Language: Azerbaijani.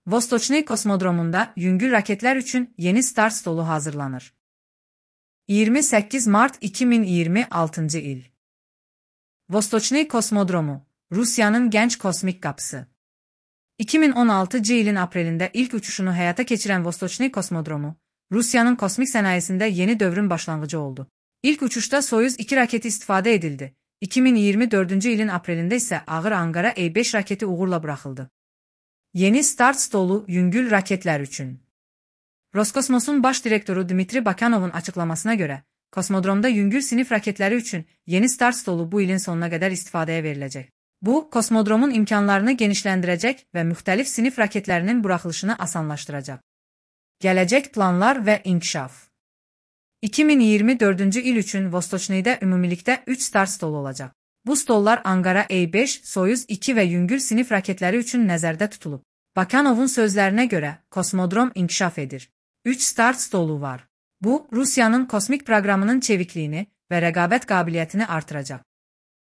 Vostochny kosmodromunda yüngül raketler üçün yeni start stolu hazırlanır. 28 Mart 2026 il. Vostochny kosmodromu, Rusya'nın genç kosmik kapısı. 2016 ilin April'inde ilk uçuşunu hayata geçiren Vostochny kosmodromu, Rusya'nın kosmik sanayisinde yeni dövrün başlangıcı oldu. İlk uçuşta Soyuz 2 raketi istifade edildi. 2024 ilin April'inde ise ağır Angara E5 raketi uğurla bırakıldı. Yeni start stolu yüngül raketler üçün. Roskosmos'un baş direktörü Dmitri Bakanov'un açıklamasına göre, kosmodromda yüngül sinif raketleri üçün yeni start stolu bu ilin sonuna kadar istifadeye verilecek. Bu, kosmodromun imkanlarını genişlendirecek ve müxtəlif sinif raketlerinin buraxılışını asanlaştıracak. Gelecek planlar ve inkişaf. 2024 il üçün Vostochny'de ümumilikdə 3 start stolu olacaq. Bu stollar Angara E5, Soyuz 2 ve yüngül sinif raketleri üçün nəzərdə tutulub. Bakanov'un sözlerine göre kosmodrom inkişaf edir. 3 start stolu var. Bu, Rusya'nın kosmik programının çevikliğini ve rekabet kabiliyetini artıracak.